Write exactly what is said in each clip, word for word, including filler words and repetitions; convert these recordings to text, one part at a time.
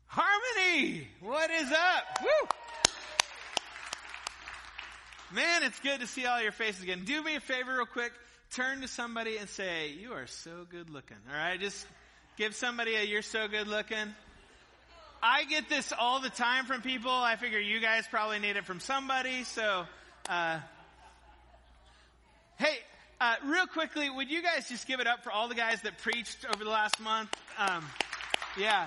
Harmony, what is up? Woo! Man, it's good to see all your faces again. Do me a favor real quick. Turn to somebody and say, you are so good looking. All right, just give somebody a you're so good looking. I get this all the time from people. I figure you guys probably need it from somebody. So, uh, hey, uh, real quickly, would you guys just give it up for all the guys that preached over the last month? Um, yeah.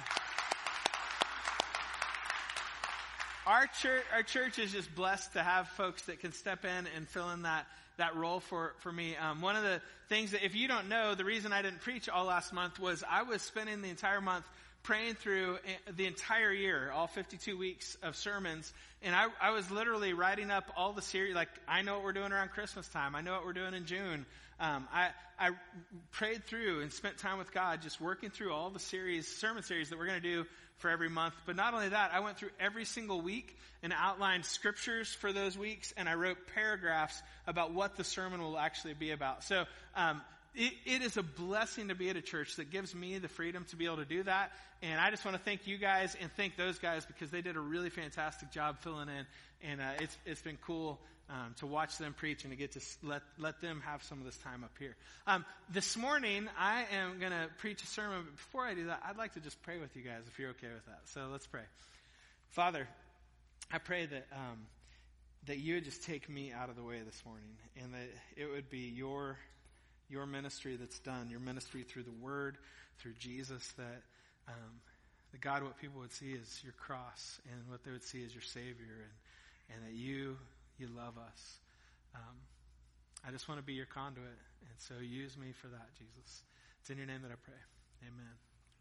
Our church, our church is just blessed to have folks that can step in and fill in that, that role for, for me. Um, one of the things that, if you don't know, the reason I didn't preach all last month was I was spending the entire month praying through the entire year, all fifty-two weeks of sermons. And I, I was literally writing up all the series. Like, I know what we're doing around Christmas time. I know what we're doing in June. Um, I, I prayed through and spent time with God, just working through all the series, sermon series that we're going to do for every month. But not only that, I went through every single week and outlined scriptures for those weeks. And I wrote paragraphs about what the sermon will actually be about. So, um, It, it is a blessing to be at a church that gives me the freedom to be able to do that. And I just want to thank you guys and thank those guys because they did a really fantastic job filling in. And uh, it's it's been cool um, to watch them preach and to get to let let them have some of this time up here. Um, this morning, I am going to preach a sermon. But before I do that, I'd like to just pray with you guys if you're okay with that. So let's pray. Father, I pray that um, that you would just take me out of the way this morning and that it would be your Your ministry that's done, your ministry through the Word, through Jesus, that, um, that God, what people would see is your cross, and what they would see is your Savior, and, and that you, you love us. Um, I just want to be your conduit, and so use me for that, Jesus. It's in your name that I pray. Amen.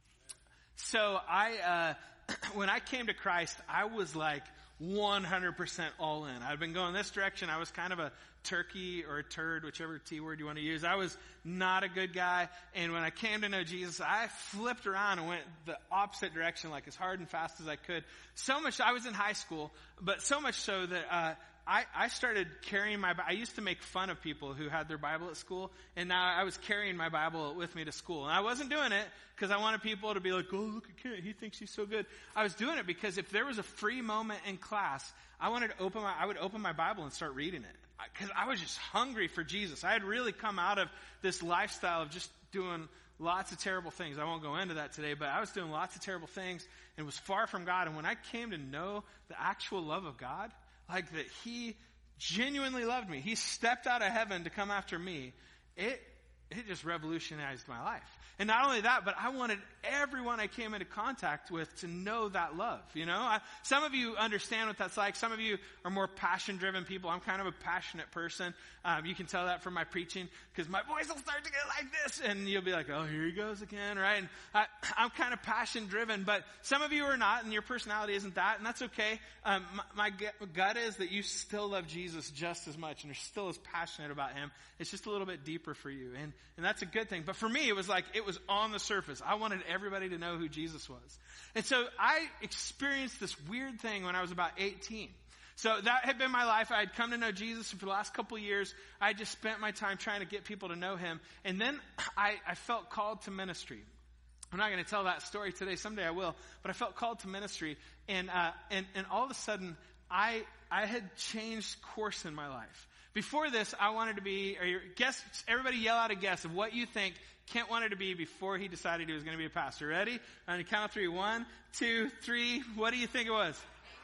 So I, uh, when I came to Christ, I was like one hundred percent all in. I'd been going this direction. I was kind of a turkey or a turd, whichever T word you want to use. I was not a good guy. And when I came to know Jesus, I flipped around and went the opposite direction, like as hard and fast as I could. So much, I was in high school, but so much so that, uh, I, I started carrying my, I used to make fun of people who had their Bible at school, and now I was carrying my Bible with me to school. And I wasn't doing it because I wanted people to be like, oh, look at Kent, he thinks he's so good. I was doing it because if there was a free moment in class, I wanted to open my, I would open my Bible and start reading it. Because I was just hungry for Jesus. I had really come out of this lifestyle of just doing lots of terrible things. I won't go into that today, but I was doing lots of terrible things and was far from God. And when I came to know the actual love of God, like that he genuinely loved me, he stepped out of heaven to come after me, it it just revolutionized my life. And not only that, but I wanted everyone I came into contact with to know that love, you know? I, some of you understand what that's like. Some of you are more passion-driven people. I'm kind of a passionate person. Um, you can tell that from my preaching because my voice will start to get like this, and you'll be like, oh, here he goes again, right? And I, I'm kind of passion-driven, but some of you are not, and your personality isn't that, and that's okay. Um, my, my gut is that you still love Jesus just as much, and you're still as passionate about him. It's just a little bit deeper for you, and and that's a good thing. But for me, it was like, it was on the surface. I wanted everybody to know who Jesus was. And so I experienced this weird thing when I was about eighteen. So that had been my life. I had come to know Jesus, and for the last couple of years, I just spent my time trying to get people to know him. And then I, I felt called to ministry. I'm not going to tell that story today. Someday I will. But I felt called to ministry. And uh, and, and all of a sudden, I I had changed course in my life. Before this, I wanted to be, or your, guess, everybody yell out a guess of what you think Kent wanted to be before he decided he was going to be a pastor. Ready? On the count of three. One, two, three. What do you think it was?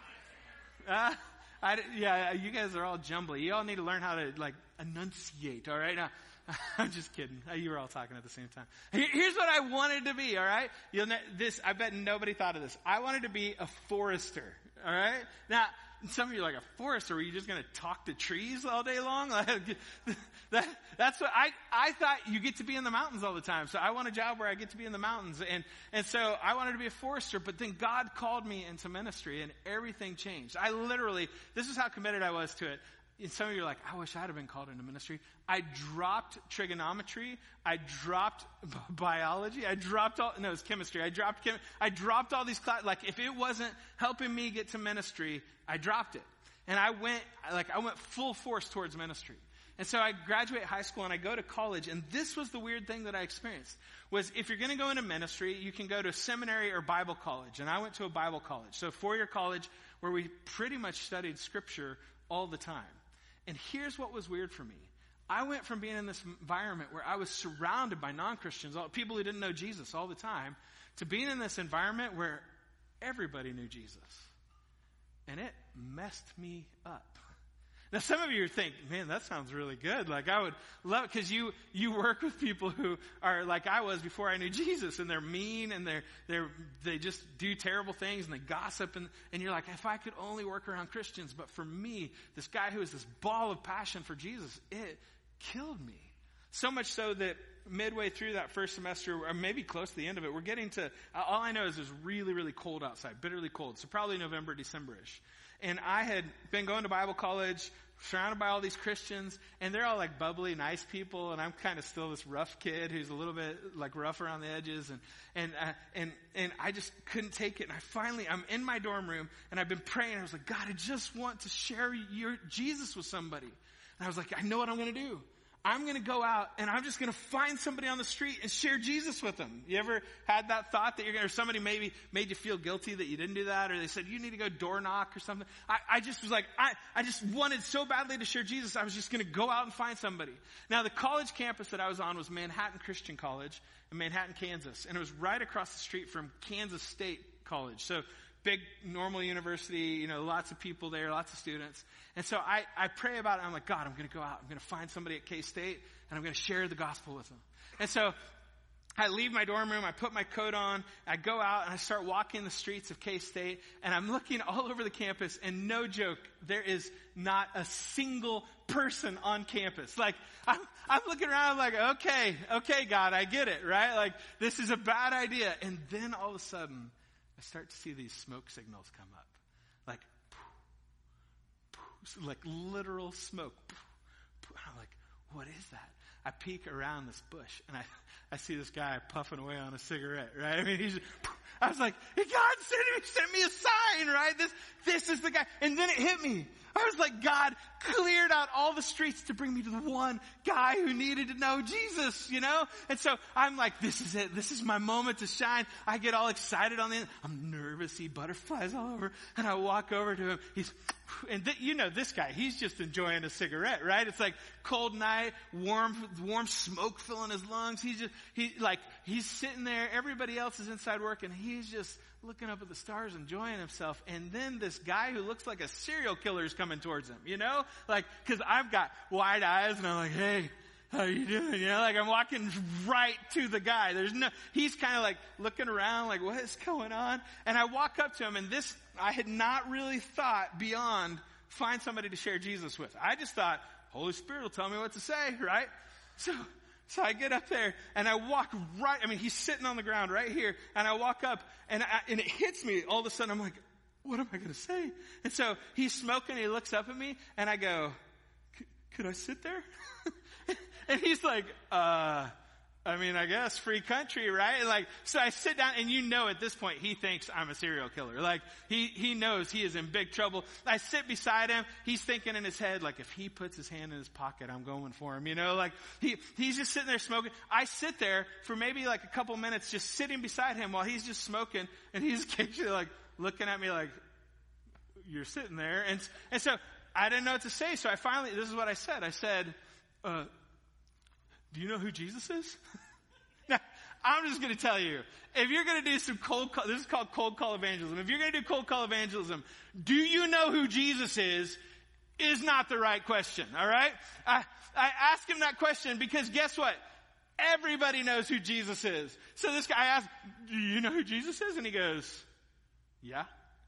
Uh, I, yeah, you guys are all jumbly. You all need to learn how to, like, enunciate, all right? Now, I'm just kidding. You were all talking at the same time. Here's what I wanted to be, all right? You'll ne- this, I bet nobody thought of this. I wanted to be a forester, all right? Now, some of you are like, a forester, were you just going to talk to trees all day long? Like, that, that's what I, I thought you get to be in the mountains all the time. So I want a job where I get to be in the mountains. And, and so I wanted to be a forester, but then God called me into ministry and everything changed. I literally, this is how committed I was to it. And some of you are like, I wish I'd have been called into ministry. I dropped trigonometry. I dropped b- biology. I dropped all, no, it was chemistry. I dropped chem- I dropped all these classes. Like, if it wasn't helping me get to ministry, I dropped it. And I went, like, I went full force towards ministry. And so I graduate high school and I go to college, and this was the weird thing that I experienced, was if you're going to go into ministry, you can go to seminary or Bible college. And I went to a Bible college, so a four-year college where we pretty much studied Scripture all the time. And here's what was weird for me. I went from being in this environment where I was surrounded by non-Christians, all, people who didn't know Jesus all the time, to being in this environment where everybody knew Jesus. And it messed me up. Now, some of you think, man, that sounds really good. Like, I would love it, because you, you work with people who are like I was before I knew Jesus, and they're mean, and they're, they're, they just do terrible things, and they gossip, and, and you're like, if I could only work around Christians. But for me, this guy who is this ball of passion for Jesus, it killed me. So much so that midway through that first semester, or maybe close to the end of it, we're getting to, all I know is it's really, really cold outside, bitterly cold. So probably November, December-ish. And I had been going to Bible college, surrounded by all these Christians, and they're all like bubbly, nice people, and I'm kind of still this rough kid who's a little bit like rough around the edges, and and uh, and and I just couldn't take it. And I finally, I'm in my dorm room, and I've been praying. I was like, God, I just want to share your Jesus with somebody. And I was like, I know what I'm going to do. I'm going to go out and I'm just going to find somebody on the street and share Jesus with them. You ever had that thought that you're going to, or somebody maybe made you feel guilty that you didn't do that, or they said you need to go door knock or something? I, I just was like, I, I just wanted so badly to share Jesus. I was just going to go out and find somebody. Now, the college campus that I was on was Manhattan Christian College in Manhattan, Kansas. And it was right across the street from Kansas State College. So big normal university, you know, lots of people there, lots of students. And so I, I pray about it. I'm like, God, I'm going to go out. I'm going to find somebody at K-State, and I'm going to share the gospel with them. And so I leave my dorm room. I put my coat on. I go out, and I start walking the streets of K-State. And I'm looking all over the campus, and no joke, there is not a single person on campus. Like, I'm, I'm looking around, I'm like, okay, okay, God, I get it, right? Like, this is a bad idea. And then all of a sudden, I start to see these smoke signals come up. Like, poof, poof, like literal smoke. Poof, poof. I'm like, what is that? I peek around this bush, and I, I see this guy puffing away on a cigarette, right? I mean, he's, I was like, hey, God sent me, sent me a sign, right? This, this is the guy. And then it hit me. I was like, God cleared out all the streets to bring me to the one guy who needed to know Jesus, you know? And so I'm like, this is it. This is my moment to shine. I get all excited on the end. I'm nervous. See butterflies all over. And I walk over to him. He's, and th- you know this guy, he's just enjoying a cigarette, right? It's like cold night, warm, warm smoke filling his lungs. He's just, he like, he's sitting there. Everybody else is inside working. He's just looking up at the stars, enjoying himself. And then this guy who looks like a serial killer is coming towards him, you know? Like, cause I've got wide eyes and I'm like, hey, how you doing? You know, like I'm walking right to the guy. There's no, he's kind of like looking around like, what is going on? And I walk up to him, and this, I had not really thought beyond find somebody to share Jesus with. I just thought, Holy Spirit will tell me what to say, right? So, So I get up there and I walk right, I mean, he's sitting on the ground right here, and I walk up and I, and it hits me all of a sudden. I'm like, what am I going to say? And so he's smoking, and he looks up at me, and I go, could I sit there? And he's like, uh, I mean, I guess free country, right? Like, so I sit down, and you know at this point he thinks I'm a serial killer. Like, he, he knows he is in big trouble. I sit beside him. He's thinking in his head, like, if he puts his hand in his pocket, I'm going for him, you know? Like, he, he's just sitting there smoking. I sit there for maybe like a couple minutes just sitting beside him while he's just smoking, and he's occasionally like looking at me like, you're sitting there. And, and so I didn't know what to say. So I finally, this is what I said. I said, uh, do you know who Jesus is? Now, I'm just going to tell you, if you're going to do some cold call, this is called cold call evangelism. If you're going to do cold call evangelism, do you know who Jesus is, is not the right question, all right? I, I asked him that question because guess what? Everybody knows who Jesus is. So this guy, I asked, do you know who Jesus is? And he goes, yeah.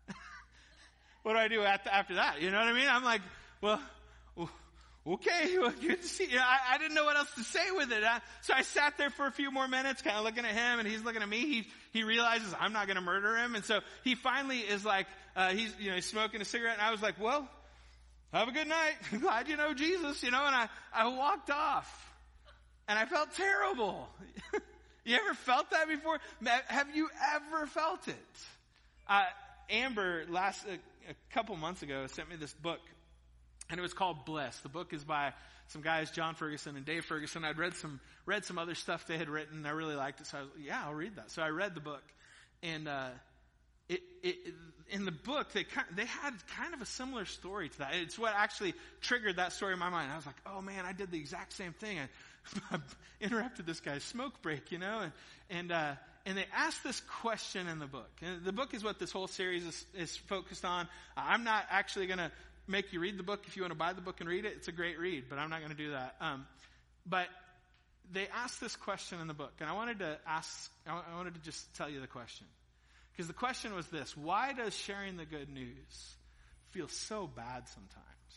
What do I do after that? You know what I mean? I'm like, well, well okay, well, good to see you. I, I didn't know what else to say with it. I, so I sat there for a few more minutes, kind of looking at him, and he's looking at me. He he realizes I'm not going to murder him, and so he finally is like, uh, he's you know he's smoking a cigarette, and I was like, well, have a good night. Glad you know Jesus, you know. And I I walked off, and I felt terrible. You ever felt that before? Have you ever felt it? Uh, Amber last a, a couple months ago sent me this book. And it was called Bliss. The book is by some guys, John Ferguson and Dave Ferguson. I'd read some read some other stuff they had written. I really liked it, so I was like, yeah, I'll read that. So I read the book, and uh, it, it, in the book they they had kind of a similar story to that. It's what actually triggered that story in my mind. I was like, oh man, I did the exact same thing. I, I interrupted this guy's smoke break, you know, and and uh, and they asked this question in the book. And the book is what this whole series is, is focused on. Uh, I'm not actually going to make you read the book. If you want to buy the book and read it, it's a great read, but I'm not going to do that. Um, but they asked this question in the book, and I wanted to ask, I wanted to just tell you the question. Because the question was this: why does sharing the good news feel so bad sometimes?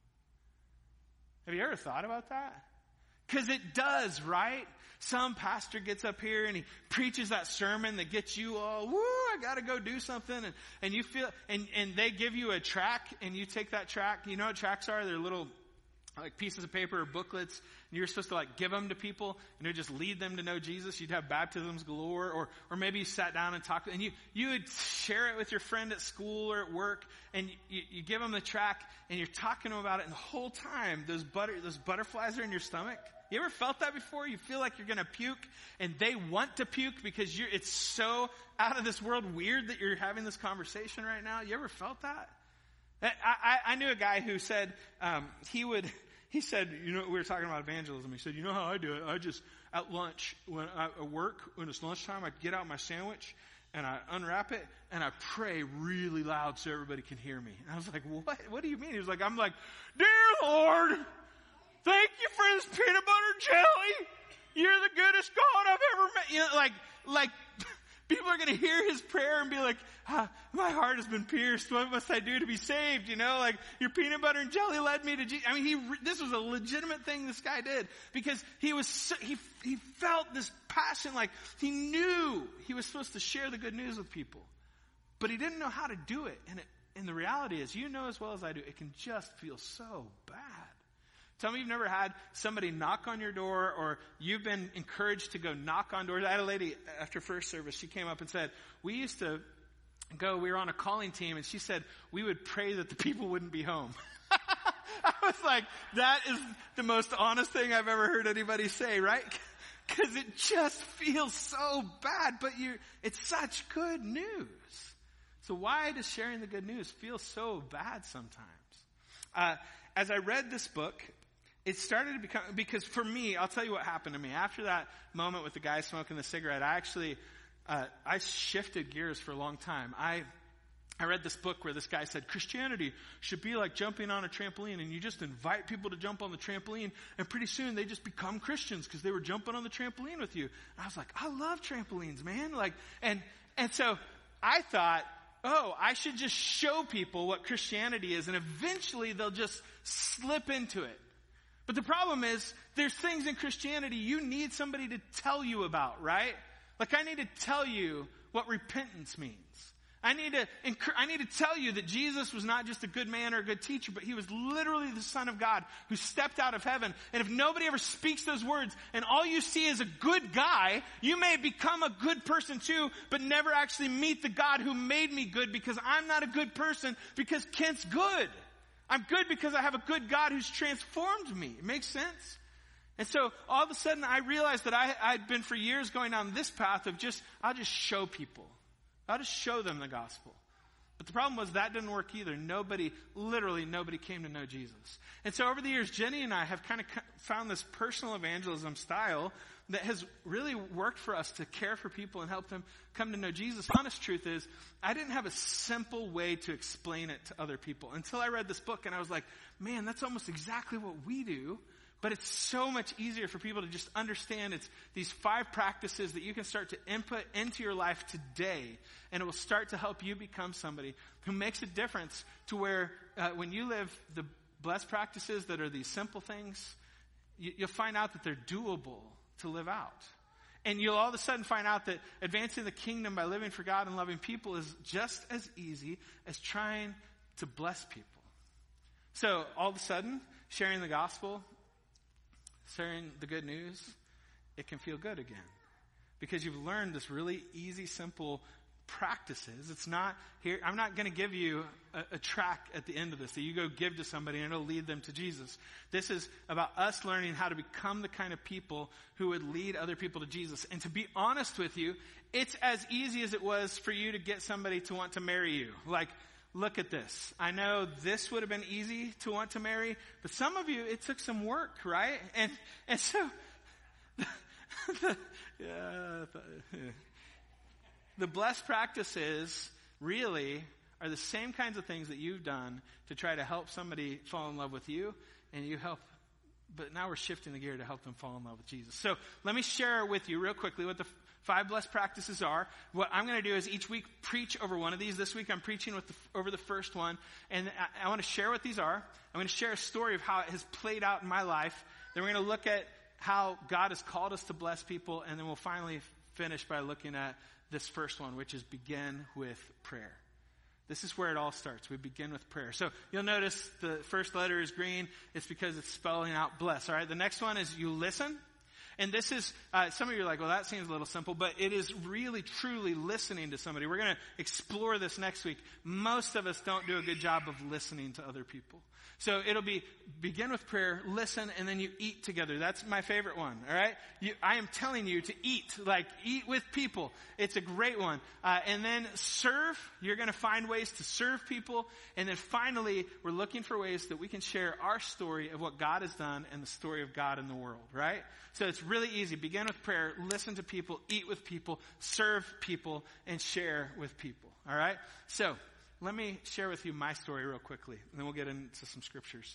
Have you ever thought about that? Because it does, right? Some pastor gets up here and he preaches that sermon that gets you all, woo, I gotta go do something. And, and you feel, and, and they give you a track, and you take that track. You know what tracks are? They're little, like pieces of paper or booklets, and you're supposed to like give them to people, and it would just lead them to know Jesus. You'd have baptisms galore, or, or maybe you sat down and talked, and you, you would share it with your friend at school or at work, and you, you give them the track, and you're talking to them about it, and the whole time, those butter, those butterflies are in your stomach. You ever felt that before? You feel like you're going to puke, and they want to puke because you're, it's so out of this world weird that you're having this conversation right now. You ever felt that? I, I, I knew a guy who said um, he would, he said, you know, we were talking about evangelism. He said, you know how I do it? I just, at lunch, when I at work, when it's lunchtime, I get out my sandwich, and I unwrap it, and I pray really loud so everybody can hear me. And I was like, what? What do you mean? He was like, I'm like, dear Lord, thank you for this peanut butter jelly. You're the goodest God I've ever met. You know, like, like people are going to hear his prayer and be like, ah, my heart has been pierced. What must I do to be saved? You know, like your peanut butter and jelly led me to Jesus. I mean, he, this was a legitimate thing this guy did because he was, so, he, he felt this passion. Like he knew he was supposed to share the good news with people, but he didn't know how to do it. And it, and the reality is, you know as well as I do, it can just feel so bad. Tell me you've never had somebody knock on your door, or you've been encouraged to go knock on doors. I had a lady after first service, she came up and said, we used to go, we were on a calling team, and she said, we would pray that the people wouldn't be home. I was like, that is the most honest thing I've ever heard anybody say, right? Because it just feels so bad, but you it's such good news. So why does sharing the good news feel so bad sometimes? Uh, as I read this book, it started to become, because for me, I'll tell you what happened to me. After that moment with the guy smoking the cigarette, I actually, uh, I shifted gears for a long time. I, I read this book where this guy said, Christianity should be like jumping on a trampoline, and you just invite people to jump on the trampoline, and pretty soon they just become Christians because they were jumping on the trampoline with you. And I was like, I love trampolines, man. Like, and, and so I thought, oh, I should just show people what Christianity is, and eventually they'll just slip into it. But the problem is, there's things in Christianity you need somebody to tell you about, right? Like I need to tell you what repentance means. I need to, I need to tell you that Jesus was not just a good man or a good teacher, but he was literally the Son of God who stepped out of heaven. And if nobody ever speaks those words and all you see is a good guy, you may become a good person too, but never actually meet the God who made me good, because I'm not a good person because Kent's good. I'm good because I have a good God who's transformed me. It makes sense? And so all of a sudden I realized that I, I'd been for years going down this path of just, I'll just show people. I'll just show them the gospel. But the problem was that didn't work either. Nobody, literally nobody came to know Jesus. And so over the years, Jenny and I have kind of found this personal evangelism style that has really worked for us to care for people and help them come to know Jesus. The honest truth is, I didn't have a simple way to explain it to other people until I read this book, and I was like, man, that's almost exactly what we do. But it's so much easier for people to just understand it's these five practices that you can start to input into your life today, and it will start to help you become somebody who makes a difference, to where uh, when you live the blessed practices that are these simple things, you, you'll find out that they're doable to live out. And you'll all of a sudden find out that advancing the kingdom by living for God and loving people is just as easy as trying to bless people. So all of a sudden, sharing the gospel, sharing the good news, it can feel good again. Because you've learned this really easy, simple practices. It's not here. I'm not going to give you a, a track at the end of this that you go give to somebody and it'll lead them to Jesus. This is about us learning how to become the kind of people who would lead other people to Jesus. And to be honest with you, it's as easy as it was for you to get somebody to want to marry you. Like, look at this. I know this would have been easy to want to marry, but some of you, it took some work, right? And, and so, the, yeah, the blessed practices really are the same kinds of things that you've done to try to help somebody fall in love with you, and you help, but now we're shifting the gear to help them fall in love with Jesus. So let me share with you real quickly what the five blessed practices are. What I'm going to do is each week preach over one of these. This week I'm preaching with the, over the first one, and I, I want to share what these are. I'm going to share a story of how it has played out in my life. Then we're going to look at how God has called us to bless people, and then we'll finally finish by looking at this first one, which is begin with prayer. This is where it all starts. We begin with prayer. So you'll notice the first letter is green. It's because it's spelling out bless. All right. The next one is you listen. And this is, uh, some of you are like, well, that seems a little simple, but it is really, truly listening to somebody. We're going to explore this next week. Most of us don't do a good job of listening to other people. So it'll be begin with prayer, listen, and then you eat together. That's my favorite one, all right? You, I am telling you to eat, like eat with people. It's a great one. Uh, and then serve. You're going to find ways to serve people. And then finally, we're looking for ways that we can share our story of what God has done and the story of God in the world, right? So it's really easy. Begin with prayer, listen to people, eat with people, serve people, and share with people, all right? So let me share with you my story real quickly, and then we'll get into some scriptures.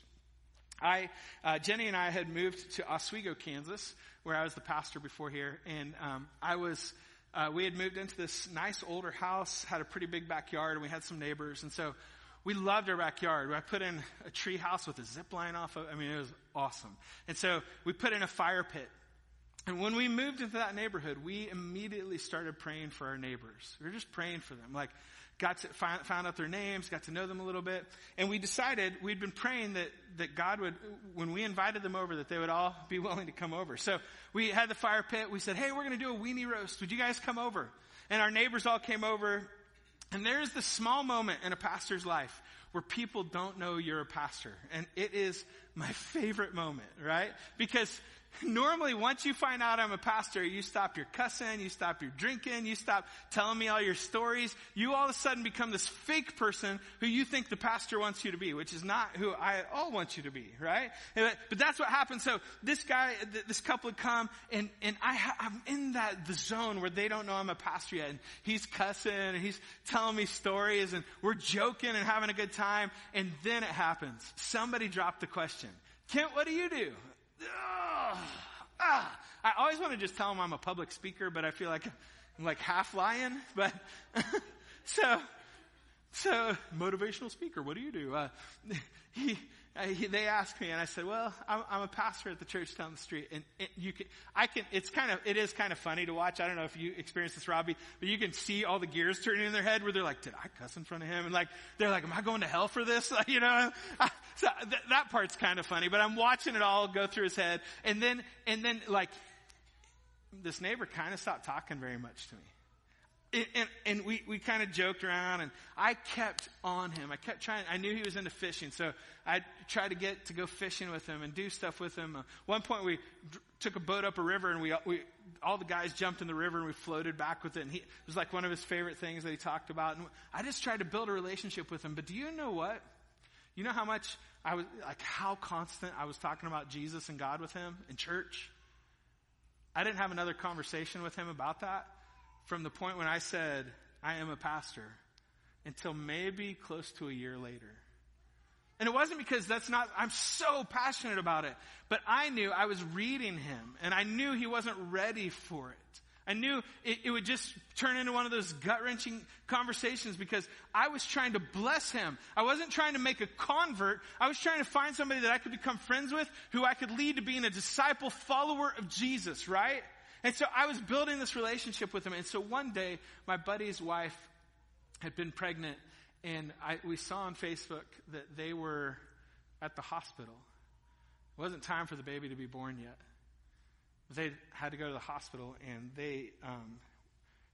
I, uh, Jenny and I had moved to Oswego, Kansas, where I was the pastor before here, and um, I was, uh, we had moved into this nice older house, had a pretty big backyard, and we had some neighbors, and so we loved our backyard. I put in a tree house with a zip line off of, I mean, it was awesome. And so we put in a fire pit. And when we moved into that neighborhood, we immediately started praying for our neighbors. We were just praying for them. Like, got to find, found out their names, got to know them a little bit. And we decided, we'd been praying that, that God would, when we invited them over, that they would all be willing to come over. So we had the fire pit. We said, hey, we're going to do a weenie roast. Would you guys come over? And our neighbors all came over. And there's this small moment in a pastor's life where people don't know you're a pastor. And it is my favorite moment, right? Because normally, once you find out I'm a pastor, you stop your cussing, you stop your drinking, you stop telling me all your stories. You all of a sudden become this fake person who you think the pastor wants you to be, which is not who I at all want you to be, right? But that's what happens. So this guy, this couple would come, and, and I ha- I'm in that the zone where they don't know I'm a pastor yet. And he's cussing, and he's telling me stories, and we're joking and having a good time. And then it happens. Somebody dropped the question, Kent, what do you do? Ugh, ah. I always want to just tell him I'm a public speaker, but I feel like I'm like half lying. But so, so motivational speaker. What do you do? Uh, he, uh, he, they asked me, and I said, "Well, I'm, I'm a pastor at the church down the street, and it, you can, I can. It's kind of, it is kind of funny to watch. I don't know if you experienced this, Robbie, but you can see all the gears turning in their head where they're like, "Did I cuss in front of him?" And like, they're like, "Am I going to hell for this?" Like, you know. I, So th- that part's kind of funny, but I'm watching it all go through his head. And then, and then like, this neighbor kind of stopped talking very much to me. It, and, and we, we kind of joked around, and I kept on him. I kept trying. I knew he was into fishing, so I tried to get to go fishing with him and do stuff with him. Uh, one point we d- took a boat up a river, and we, we, all the guys jumped in the river, and we floated back with it. And he, it was like one of his favorite things that he talked about. And I just tried to build a relationship with him. But do you know what? You know how much I was, like how constant I was talking about Jesus and God with him in church? I didn't have another conversation with him about that from the point when I said, I am a pastor, until maybe close to a year later. And it wasn't because that's not, I'm so passionate about it, but I knew I was reading him, and I knew he wasn't ready for it. I knew it, it would just turn into one of those gut-wrenching conversations because I was trying to bless him. I wasn't trying to make a convert. I was trying to find somebody that I could become friends with, who I could lead to being a disciple follower of Jesus, right? And so I was building this relationship with him. And so one day, my buddy's wife had been pregnant, and I, we saw on Facebook that they were at the hospital. It wasn't time for the baby to be born yet. They had to go to the hospital, and they um,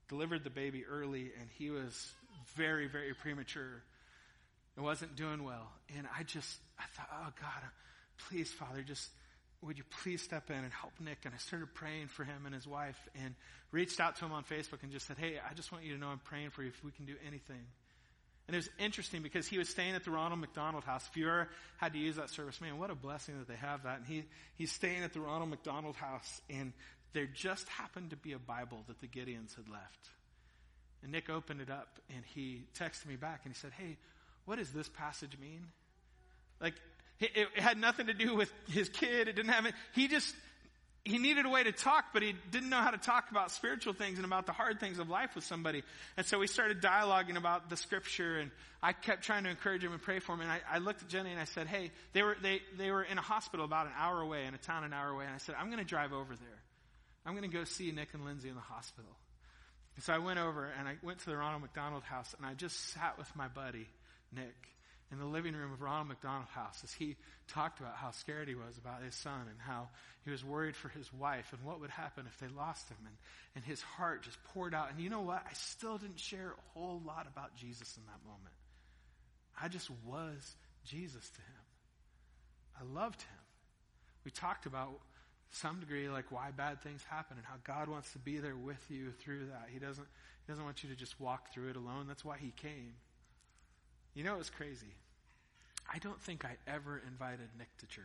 delivered the baby early, and he was very, very premature. It wasn't doing well. And I just, I thought, oh God, please, Father, just, would you please step in and help Nick? And I started praying for him and his wife and reached out to him on Facebook and just said, hey, I just want you to know I'm praying for you if we can do anything. And it was interesting because he was staying at the Ronald McDonald House. If you ever had to use that service, man, what a blessing that they have that. And he, he's staying at the Ronald McDonald House, and there just happened to be a Bible that the Gideons had left. And Nick opened it up, and he texted me back, and he said, hey, what does this passage mean? Like, it, it had nothing to do with his kid. It didn't have it. He just, he needed a way to talk, but he didn't know how to talk about spiritual things and about the hard things of life with somebody. And so we started dialoguing about the scripture, and I kept trying to encourage him and pray for him. And I, I looked at Jenny and I said, hey, they were, they, they were in a hospital about an hour away, in a town an hour away. And I said, I'm going to drive over there. I'm going to go see Nick and Lindsay in the hospital. And so I went over and I went to the Ronald McDonald House, and I just sat with my buddy, Nick, in the living room of Ronald McDonald House as he talked about how scared he was about his son and how he was worried for his wife and what would happen if they lost him. And, and his heart just poured out. And you know what? I still didn't share a whole lot about Jesus in that moment. I just was Jesus to him. I loved him. We talked about some degree like why bad things happen and how God wants to be there with you through that. He doesn't, he doesn't want you to just walk through it alone. That's why he came. You know, it was crazy. I don't think I ever invited Nick to church.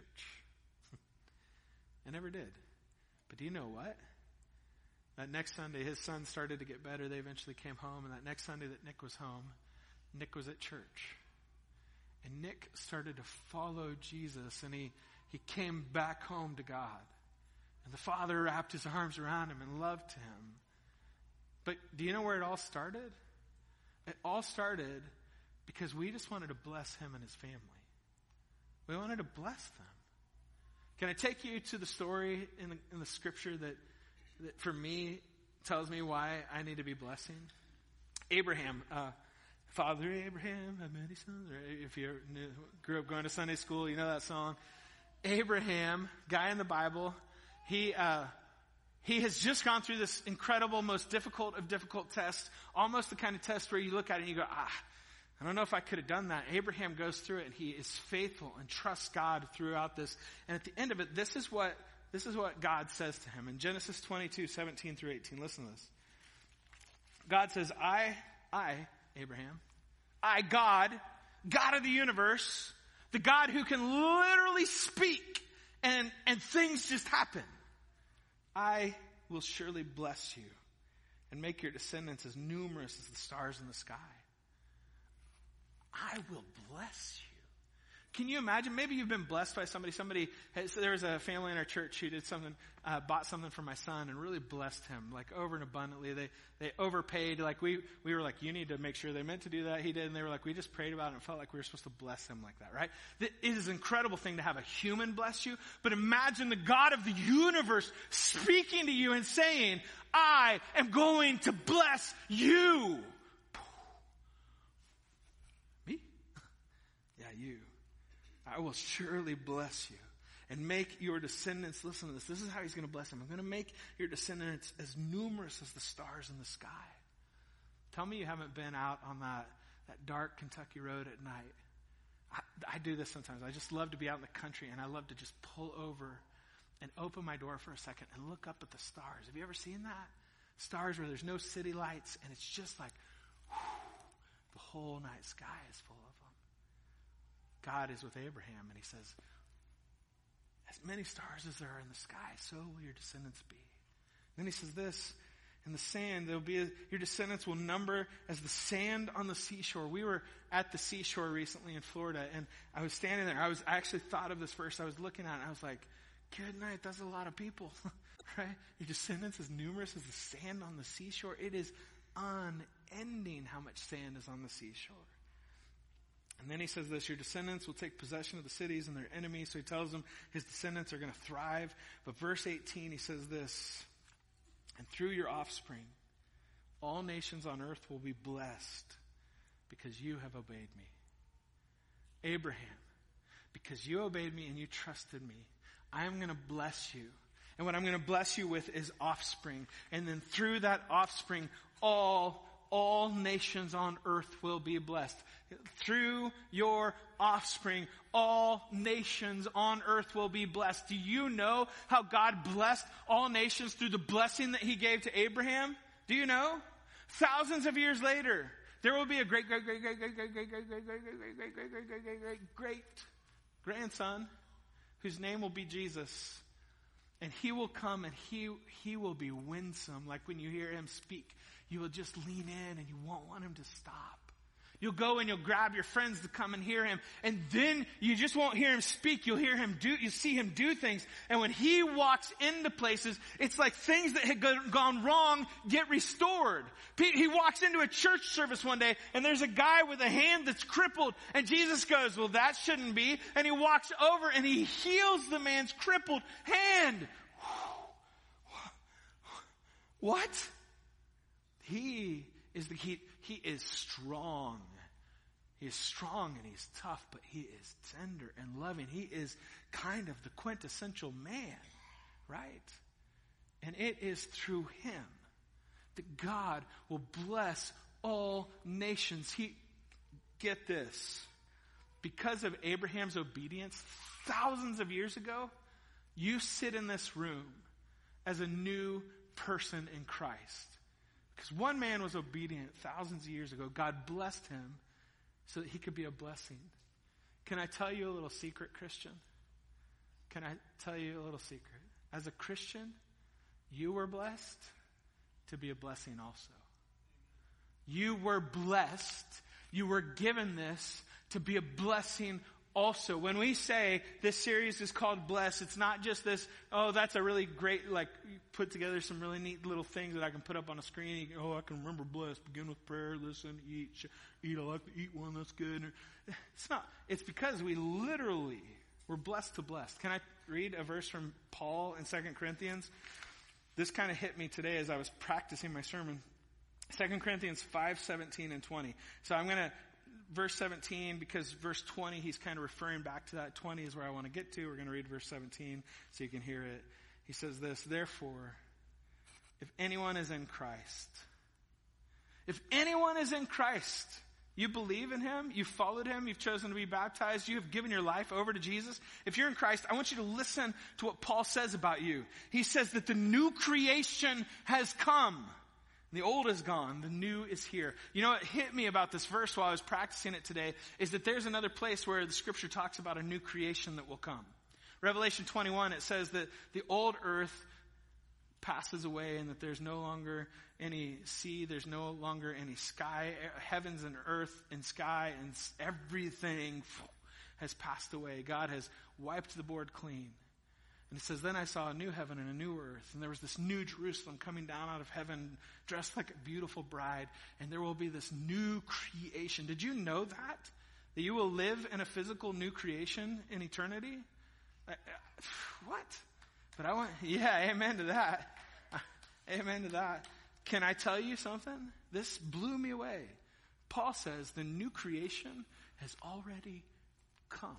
I never did. But do you know what? That next Sunday, his son started to get better. They eventually came home. And that next Sunday that Nick was home, Nick was at church. And Nick started to follow Jesus. And he, he came back home to God. And the Father wrapped his arms around him and loved him. But do you know where it all started? It all started because we just wanted to bless him and his family. We wanted to bless them. Can I take you to the story in the, in the scripture that, that for me tells me why I need to be blessing? Abraham, uh, Father Abraham had many sons. Or if you knew, grew up going to Sunday school, you know that song. Abraham, guy in the Bible, he uh, he has just gone through this incredible, most difficult of difficult tests, almost the kind of test where you look at it and you go, ah, I don't know if I could have done that. Abraham goes through it, and he is faithful and trusts God throughout this. And at the end of it, this is what this is what God says to him. In Genesis twenty-two, seventeen through eighteen, listen to this. God says, I, I, Abraham, I, God, God of the universe, the God who can literally speak and, and things just happen. I will surely bless you and make your descendants as numerous as the stars in the sky. I will bless you. Can you imagine? Maybe you've been blessed by somebody. Somebody, has, there was a family in our church who did something, uh, bought something for my son and really blessed him, like over and abundantly. They, they overpaid. Like we, we were like, you need to make sure they meant to do that. He did. And they were like, we just prayed about it and felt like we were supposed to bless him like that, right? It is an incredible thing to have a human bless you. But imagine the God of the universe speaking to you and saying, I am going to bless you. You. I will surely bless you and make your descendants, listen to this, this is how he's going to bless them. I'm going to make your descendants as numerous as the stars in the sky. Tell me you haven't been out on that, that dark Kentucky road at night. I, I do this sometimes. I just love to be out in the country, and I love to just pull over and open my door for a second and look up at the stars. Have you ever seen that? Stars where there's no city lights, and it's just like, whew, the whole night sky is full of them. God is with Abraham, and he says, as many stars as there are in the sky, so will your descendants be. And then he says this, in the sand, there'll be a, your descendants will number as the sand on the seashore. We were at the seashore recently in Florida, and I was standing there. I was I actually thought of this verse. I was looking at it, and I was like, good night, that's a lot of people, right? Your descendants as numerous as the sand on the seashore. It is unending how much sand is on the seashore. And then he says this, your descendants will take possession of the cities and their enemies. So he tells them his descendants are going to thrive. But verse eighteen, he says this, and through your offspring, all nations on earth will be blessed because you have obeyed me. Abraham, because you obeyed me and you trusted me, I am going to bless you. And what I'm going to bless you with is offspring. And then through that offspring, all, all nations on earth will be blessed. Through your offspring, all nations on earth will be blessed. Do you know how God blessed all nations through the blessing that he gave to Abraham? Do you know? Thousands of years later, there will be a great, great, great, great, great, great, great, great, great, great, great, great, great, great, great, great, great, great, great grandson whose name will be Jesus. And he will come and he, he will be winsome. Like when you hear him speak, you will just lean in and you won't want him to stop. You'll go and you'll grab your friends to come and hear him. And then you just won't hear him speak. You'll hear him do, you see him do things. And when he walks into places, it's like things that had gone wrong get restored. He walks into a church service one day and there's a guy with a hand that's crippled. And Jesus goes, well, that shouldn't be. And he walks over and he heals the man's crippled hand. What? He is the, he, he is strong. He is strong and he's tough, but he is tender and loving. He is kind of the quintessential man, right? And it is through him that God will bless all nations. He, get this, because of Abraham's obedience thousands of years ago, you sit in this room as a new person in Christ. Because one man was obedient thousands of years ago. God blessed him so that he could be a blessing. Can I tell you a little secret, Christian? Can I tell you a little secret? As a Christian, you were blessed to be a blessing also. You were blessed. You were given this to be a blessing also. When we say this series is called Bless, it's not just this, oh, that's a really great, like, you put together some really neat little things that I can put up on a screen. You can, oh, I can remember bless, begin with prayer, listen, eat, sh- eat, I like to eat one, that's good. It's not. It's because we literally were blessed to bless. Can I read a verse from Paul in Second Corinthians? This kind of hit me today as I was practicing my sermon. Second Corinthians five, seventeen and twenty. So I'm going to verse seventeen, because verse twenty, he's kind of referring back to that. twenty is where I want to get to. We're going to read verse seventeen so you can hear it. He says this, therefore, if anyone is in Christ, if anyone is in Christ, you believe in him, you've followed him, you've chosen to be baptized, you have given your life over to Jesus. If you're in Christ, I want you to listen to what Paul says about you. He says that the new creation has come. The old is gone. The new is here. You know what hit me about this verse while I was practicing it today is that there's another place where the scripture talks about a new creation that will come. Revelation twenty-one, it says that the old earth passes away and that there's no longer any sea, there's no longer any sky. Heavens and earth and sky and everything has passed away. God has wiped the board clean. And it says, then I saw a new heaven and a new earth. And there was this new Jerusalem coming down out of heaven, dressed like a beautiful bride. And there will be this new creation. Did you know that? That you will live in a physical new creation in eternity? Uh, what? But I want, yeah, amen to that. Amen to that. Can I tell you something? This blew me away. Paul says the new creation has already come.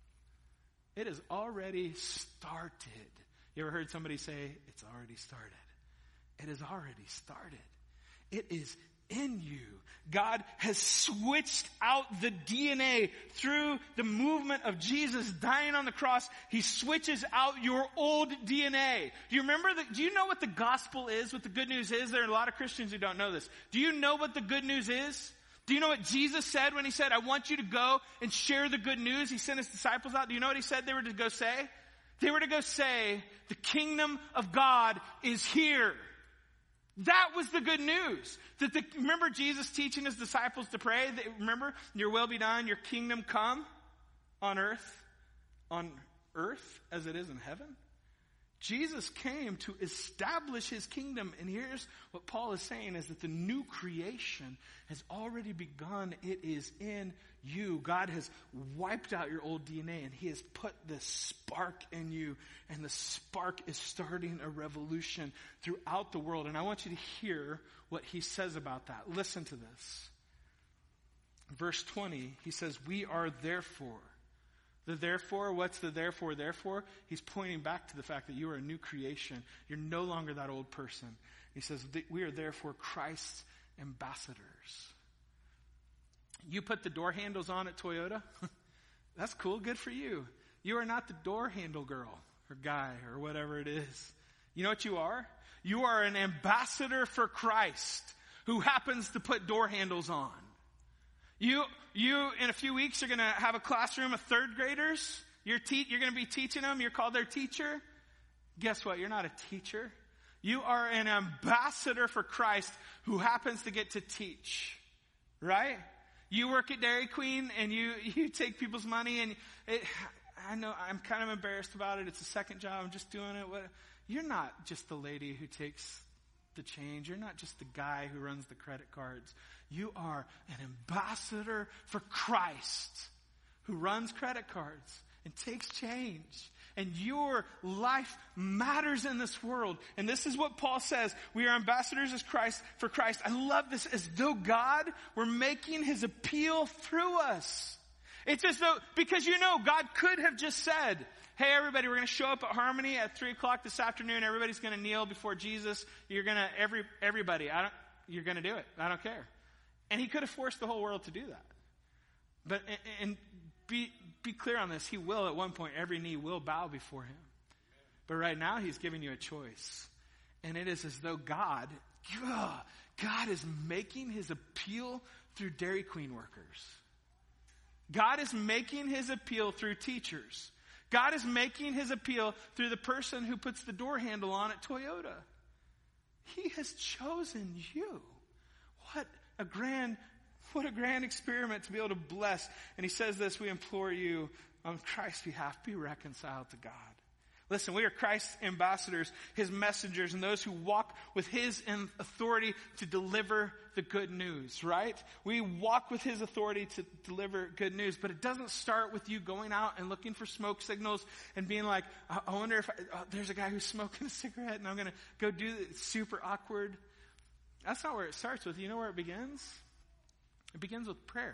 It has already started. You ever heard somebody say, it's already started? It has already started. It is in you. God has switched out the D N A through the movement of Jesus dying on the cross. He switches out your old D N A. Do you remember that? Do you know what the gospel is? What the good news is? There are a lot of Christians who don't know this. Do you know what the good news is? Do you know what Jesus said when he said, I want you to go and share the good news? He sent his disciples out. Do you know what he said they were to go say? They were to go say, the kingdom of God is here. That was the good news. That the, remember Jesus teaching his disciples to pray? That, remember, your will be done, your kingdom come on earth, on earth as it is in heaven. Jesus came to establish his kingdom. And here's what Paul is saying is that the new creation has already begun. It is in you. God has wiped out your old D N A and he has put this spark in you. And the spark is starting a revolution throughout the world. And I want you to hear what he says about that. Listen to this. Verse twenty, he says, we are therefore The therefore, what's the therefore, therefore? He's pointing back to the fact that you are a new creation. You're no longer that old person. He says, we are therefore Christ's ambassadors. You put the door handles on at Toyota? That's cool. Good for you. You are not the door handle girl or guy or whatever it is. You know what you are? You are an ambassador for Christ who happens to put door handles on. You, you in a few weeks, you're going to have a classroom of third graders. You're, te- you're going to be teaching them. You're called their teacher. Guess what? You're not a teacher. You are an ambassador for Christ who happens to get to teach. Right? You work at Dairy Queen and you, you take people's money and it, I know I'm kind of embarrassed about it. It's a second job. I'm just doing it. What, you're not just the lady who takes the change. You're not just the guy who runs the credit cards. You are an ambassador for Christ who runs credit cards and takes change. And your life matters in this world. And this is what Paul says. We are ambassadors as Christ for Christ. I love this, as though God were making his appeal through us. It's as though, because you know, God could have just said, hey everybody, we're going to show up at Harmony at three o'clock this afternoon. Everybody's going to kneel before Jesus. You're going to, every, everybody, I don't, you're going to do it. I don't care. And he could have forced the whole world to do that. But, and be, be clear on this. He will at one point, every knee will bow before him. But right now he's giving you a choice. And it is as though God, God is making his appeal through Dairy Queen workers. God is making his appeal through teachers. God is making his appeal through the person who puts the door handle on at Toyota. He has chosen you. What a grand, what a grand experiment to be able to bless. And he says this, we implore you on Christ's behalf, be reconciled to God. Listen, we are Christ's ambassadors, his messengers, and those who walk with his authority to deliver the good news, right? We walk with his authority to deliver good news, but it doesn't start with you going out and looking for smoke signals and being like, I, I wonder if I, oh, there's a guy who's smoking a cigarette and I'm going to go do it. It's super awkward. That's not where it starts with. You know where it begins? It begins with prayer.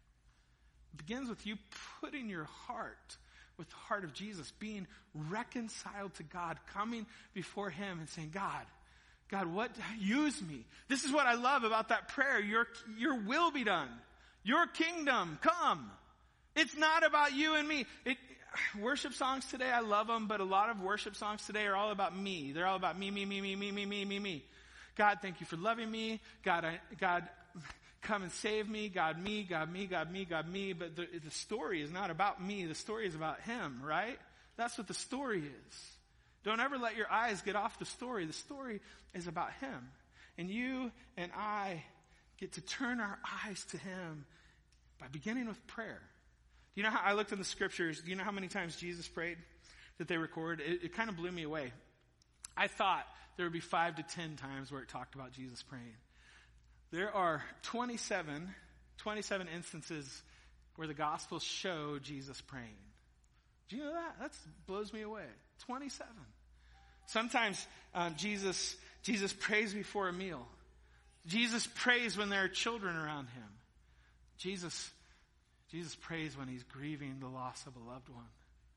It begins with you putting your heart with the heart of Jesus, being reconciled to God, coming before him and saying, God, God, what, use me. This is what I love about that prayer. Your, your will be done. Your kingdom come. It's not about you and me. It, worship songs today, I love them, but a lot of worship songs today are all about me. They're all about me, me, me, me, me, me, me, me, me. God, thank you for loving me. God, I, God, come and save me. God, me, God, me, God, me, God, me. But the, the story is not about me. The story is about him, right? That's what the story is. Don't ever let your eyes get off the story. The story is about him. And you and I get to turn our eyes to him by beginning with prayer. Do you know how I looked in the scriptures? Do you know how many times Jesus prayed that they record? It, it kind of blew me away. I thought there would be five to ten times where it talked about Jesus praying. There are twenty-seven, twenty-seven instances where the Gospels show Jesus praying. Do you know that? That blows me away. twenty-seven. Sometimes um, Jesus Jesus prays before a meal. Jesus prays when there are children around him. Jesus, Jesus prays when he's grieving the loss of a loved one.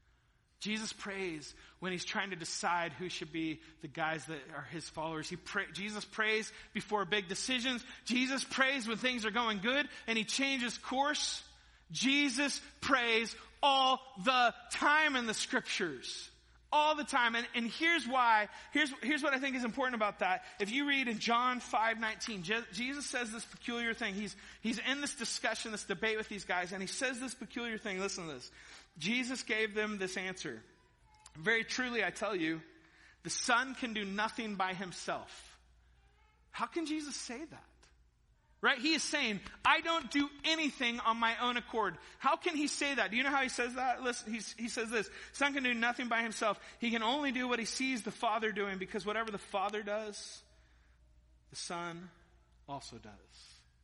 Jesus prays when he's trying to decide who should be the guys that are his followers. He pray, Jesus prays before big decisions. Jesus prays when things are going good and he changes course. Jesus prays all the time in the scriptures. All the time. And, and here's why. Here's, here's what I think is important about that. If you read in John five nineteen, Je- Jesus says this peculiar thing. He's, he's in this discussion, this debate with these guys, and he says this peculiar thing. Listen to this. Jesus gave them this answer. Very truly, I tell you, the Son can do nothing by himself. How can Jesus say that? Right? He is saying, I don't do anything on my own accord. How can he say that? Do you know how he says that? Listen, he's, he says this. Son can do nothing by himself. He can only do what he sees the Father doing, because whatever the Father does, the Son also does.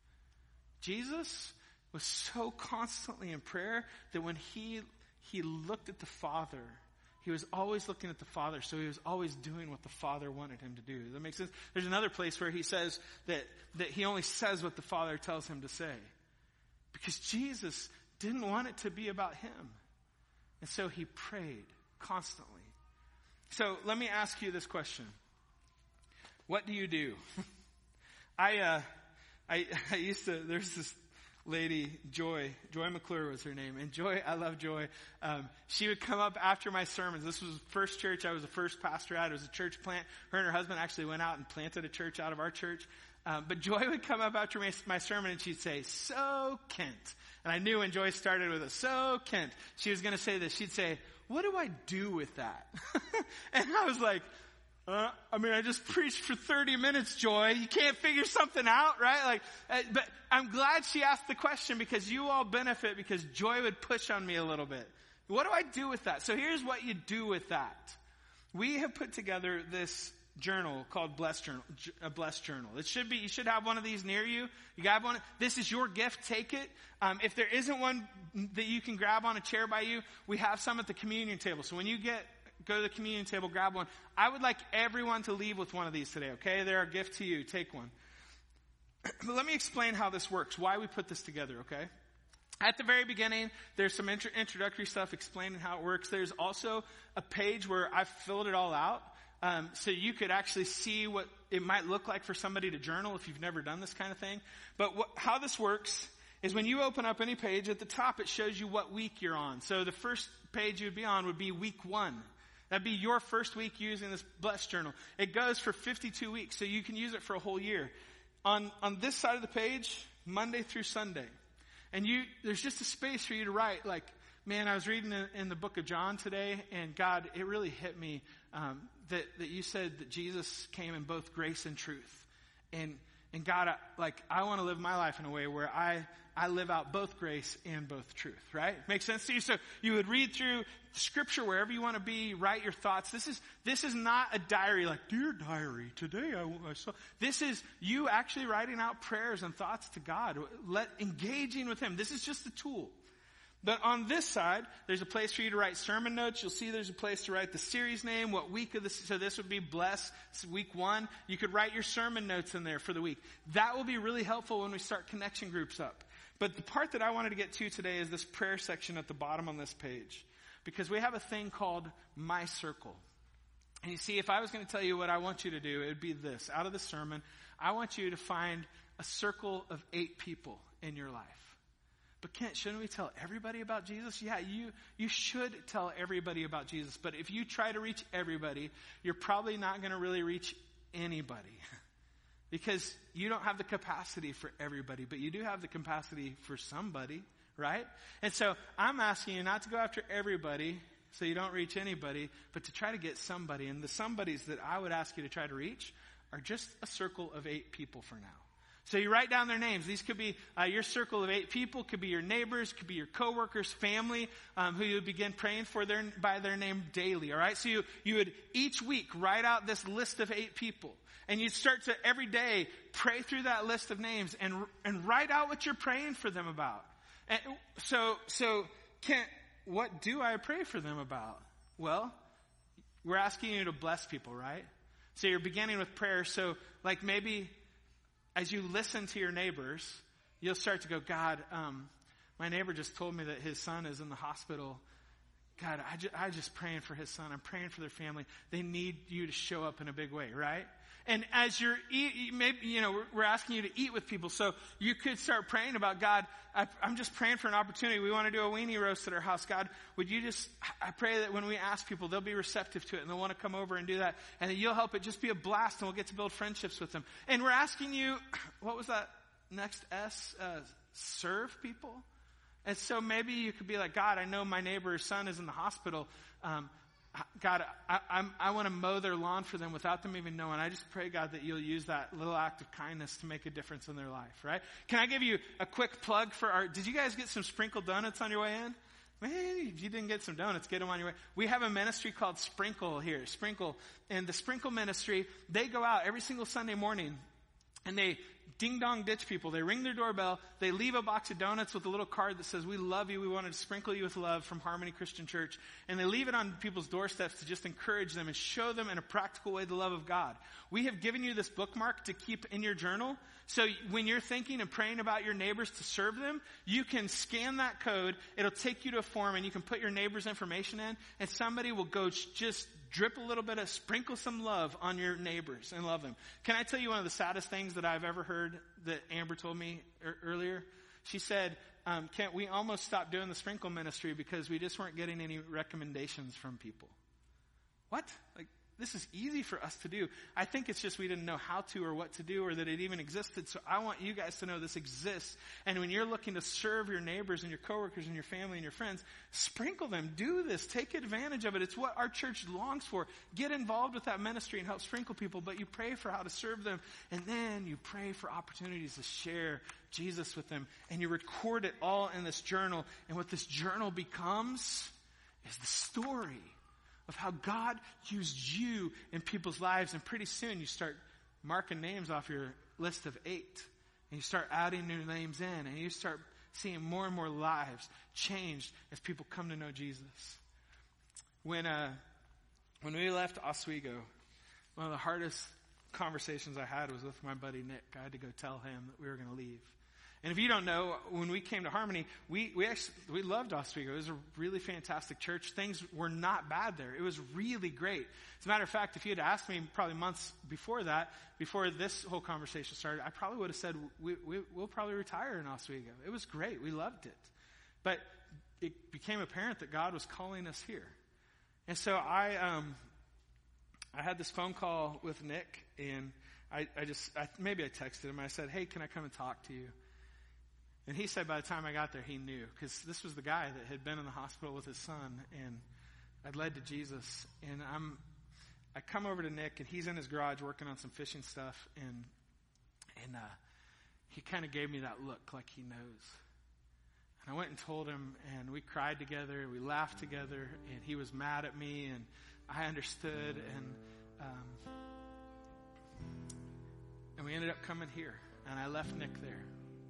Jesus was so constantly in prayer that when he, he looked at the Father, he was always looking at the Father, so he was always doing what the Father wanted him to do. Does that make sense? There's another place where he says that, that he only says what the Father tells him to say. Because Jesus didn't want it to be about him. And so he prayed constantly. So let me ask you this question. What do you do? I, uh, I, I used to, there's this lady, Joy, Joy McClure was her name. And Joy, I love Joy. Um, she would come up after my sermons. This was the first church I was the first pastor at. It was a church plant. Her and her husband actually went out and planted a church out of our church. Um, but Joy would come up after my, my sermon and she'd say, "So Kent." And I knew when Joy started with a "So Kent," she was going to say this. She'd say, "What do I do with that?" And I was like, Uh, I mean, I just preached for thirty minutes, Joy. You can't figure something out, right? Like, uh, but I'm glad she asked the question because you all benefit because Joy would push on me a little bit. What do I do with that? So here's what you do with that. We have put together this journal called Blessed Journal, a Blessed Journal. It should be, you should have one of these near you. You got one. This is your gift. Take it. Um, if there isn't one that you can grab on a chair by you, we have some at the communion table. So when you get go to the communion table, grab one. I would like everyone to leave with one of these today, okay? They're a gift to you. Take one. But let me explain how this works, why we put this together, okay? At the very beginning, there's some intro- introductory stuff explaining how it works. There's also a page where I've filled it all out. Um, so you could actually see what it might look like for somebody to journal if you've never done this kind of thing. But what, how this works is when you open up any page, at the top it shows you what week you're on. So the first page you'd be on would be week one. That'd be your first week using this Blessed Journal. It goes for fifty-two weeks, so you can use it for a whole year. On on this side of the page, Monday through Sunday. And you there's just a space for you to write, like, man, I was reading in, in the book of John today, and God, it really hit me um, that, that you said that Jesus came in both grace and truth. And and God, I, like, I want to live my life in a way where I, I live out both grace and both truth, right? Makes sense to you? So you would read through Scripture wherever you want to be, write your thoughts. This is, this is not a diary like, "Dear diary, today I, I saw." This is you actually writing out prayers and thoughts to God, let, engaging with Him. This is just a tool. But on this side, there's a place for you to write sermon notes. You'll see there's a place to write the series name, what week of this, so this would be Bless, week one. You could write your sermon notes in there for the week. That will be really helpful when we start connection groups up. But the part that I wanted to get to today is this prayer section at the bottom on this page. Because we have a thing called My Circle. And you see, if I was going to tell you what I want you to do, it would be this. Out of the sermon, I want you to find a circle of eight people in your life. But Kent, shouldn't we tell everybody about Jesus? Yeah, you, you should tell everybody about Jesus. But if you try to reach everybody, you're probably not going to really reach anybody. Because you don't have the capacity for everybody, but you do have the capacity for somebody, right? And so I'm asking you not to go after everybody so you don't reach anybody, but to try to get somebody. And the somebodies that I would ask you to try to reach are just a circle of eight people for now. So you write down their names. These could be uh, your circle of eight people, could be your neighbors, could be your coworkers, family, um, who you would begin praying for their, by their name daily, all right? So you, you would each week write out this list of eight people. And you'd start to every day pray through that list of names and and write out what you're praying for them about. And so, so Kent, what do I pray for them about? Well, we're asking you to bless people, right? So you're beginning with prayer. So like maybe as you listen to your neighbors, you'll start to go, God, um, my neighbor just told me that his son is in the hospital. God, I, ju- I just praying for his son. I'm praying for their family. They need you to show up in a big way, right? And as you're eat, maybe, you know, we're, we're asking you to eat with people. So you could start praying about, God, I, I'm just praying for an opportunity. We want to do a weenie roast at our house. God, would you just, I pray that when we ask people, they'll be receptive to it and they'll want to come over and do that. And that you'll help it just be a blast and we'll get to build friendships with them. And we're asking you, what was that next S? Uh, serve people? And so maybe you could be like, God, I know my neighbor's son is in the hospital. Um, God, I, I'm, I want to mow their lawn for them without them even knowing. I just pray, God, that you'll use that little act of kindness to make a difference in their life, right? Can I give you a quick plug for our, did you guys get some sprinkled donuts on your way in? Man, if you didn't get some donuts, get them on your way. We have a ministry called Sprinkle here, Sprinkle. And the Sprinkle ministry, they go out every single Sunday morning and they ding dong ditch people. They ring their doorbell. They leave a box of donuts with a little card that says, we love you. We wanted to sprinkle you with love from Harmony Christian Church. And they leave it on people's doorsteps to just encourage them and show them in a practical way the love of God. We have given you this bookmark to keep in your journal. So when you're thinking and praying about your neighbors to serve them, you can scan that code. It'll take you to a form and you can put your neighbor's information in, and somebody will go just drip a little bit of, sprinkle some love on your neighbors and love them. Can I tell you one of the saddest things that I've ever heard that Amber told me er- earlier? She said, um, Kent, we almost stopped doing the sprinkle ministry because we just weren't getting any recommendations from people. What? Like, this is easy for us to do. I think it's just we didn't know how to or what to do or that it even existed. So I want you guys to know this exists. And when you're looking to serve your neighbors and your coworkers and your family and your friends, sprinkle them. Do this. Take advantage of it. It's what our church longs for. Get involved with that ministry and help sprinkle people. But you pray for how to serve them. And then you pray for opportunities to share Jesus with them. And you record it all in this journal. And what this journal becomes is the story of how God used you in people's lives. And pretty soon you start marking names off your list of eight. And you start adding new names in. And you start seeing more and more lives changed as people come to know Jesus. When uh, when we left Oswego, one of the hardest conversations I had was with my buddy Nick. I had to go tell him that we were going to leave. And if you don't know, when we came to Harmony, we, we actually, we loved Oswego. It was a really fantastic church. Things were not bad there. It was really great. As a matter of fact, if you had asked me probably months before that, before this whole conversation started, I probably would have said, we, we, we'll probably retire in Oswego. It was great. We loved it. But it became apparent that God was calling us here. And so I, um, I had this phone call with Nick, and I, I just, I, maybe I texted him. I said, hey, can I come and talk to you? And he said by the time I got there, he knew. Because this was the guy that had been in the hospital with his son. And I'd led to Jesus. And I'm, I come over to Nick, and he's in his garage working on some fishing stuff. And and uh, he kind of gave me that look like he knows. And I went and told him, and we cried together. We laughed together. And he was mad at me. And I understood. And, um, and we ended up coming here. And I left Nick there.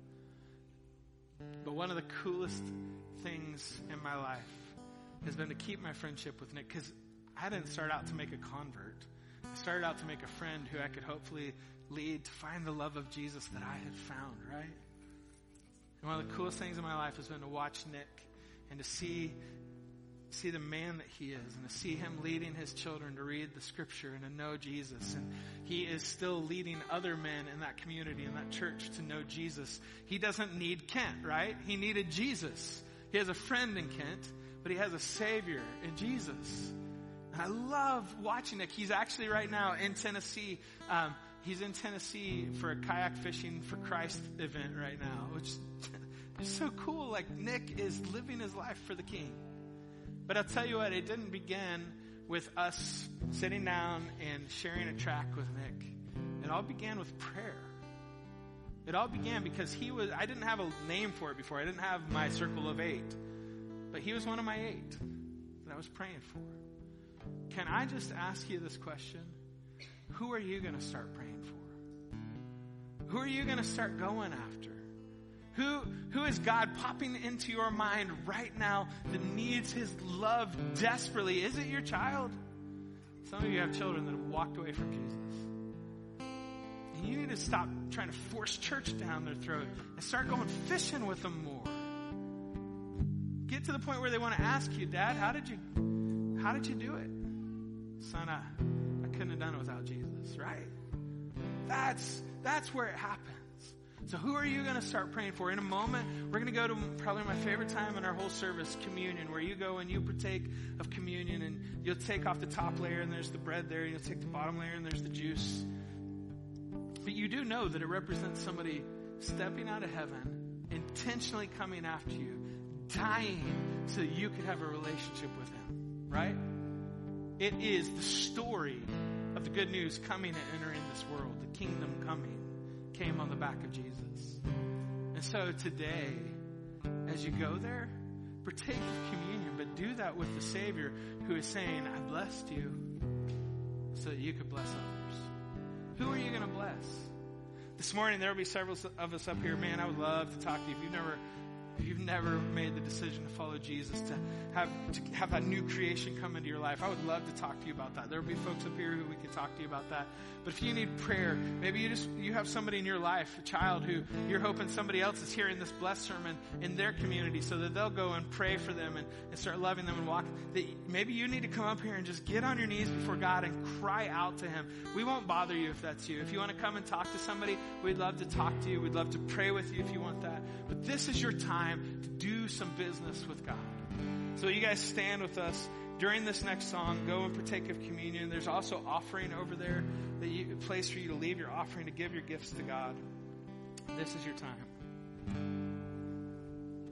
But one of the coolest things in my life has been to keep my friendship with Nick, because I didn't start out to make a convert. I started out to make a friend who I could hopefully lead to find the love of Jesus that I had found, right? And one of the coolest things in my life has been to watch Nick and to see see the man that he is, and to see him leading his children to read the scripture and to know Jesus. And he is still leading other men in that community, in that church, to know Jesus. He doesn't need Kent, right? He needed Jesus. He has a friend in Kent, but he has a Savior in Jesus. And I love watching Nick. He's actually right now in Tennessee. Um, he's in Tennessee for a kayak fishing for Christ event right now, which is so cool. Like, Nick is living his life for the King. But I'll tell you what, it didn't begin with us sitting down and sharing a track with Nick. It all began with prayer. It all began because he was, I didn't have a name for it before. I didn't have my circle of eight. But he was one of my eight that I was praying for. Can I just ask you this question? Who are you going to start praying for? Who are you going to start going after? Who, who is God popping into your mind right now that needs his love desperately? Is it your child? Some of you have children that have walked away from Jesus. And you need to stop trying to force church down their throat and start going fishing with them more. Get to the point where they want to ask you, Dad, how did you, how did you do it? Son, I, I couldn't have done it without Jesus, right? That's, that's where it happens. So who are you going to start praying for? In a moment, we're going to go to probably my favorite time in our whole service, communion, where you go and you partake of communion, and you'll take off the top layer and there's the bread there, and you'll take the bottom layer and there's the juice. But you do know that it represents somebody stepping out of heaven, intentionally coming after you, dying so that you could have a relationship with him, right? It is the story of the good news coming and entering this world, the kingdom coming. Came on the back of Jesus. And so today, as you go there, partake of communion, but do that with the Savior who is saying, I blessed you so that you could bless others. Who are you going to bless? this morning there will be several of us up here. Man, I would love to talk to you. If you've never, if you've never made the decision to follow Jesus, to have to have that new creation come into your life, I would love to talk to you about that. There will be folks up here who we can talk to you about that. But if you need prayer, maybe you just you have somebody in your life, a child who you're hoping somebody else is hearing this blessed sermon in their community, so that they'll go and pray for them and, and start loving them and walk. That maybe you need to come up here and just get on your knees before God and cry out to Him. We won't bother you if that's you. If you want to come and talk to somebody, we'd love to talk to you. We'd love to pray with you if you want that. But this is your time to do some business with God. So you guys stand with us during this next song. Go and partake of communion. There's also offering over there, that you, a place for you to leave your offering, to give your gifts to God. This is your time.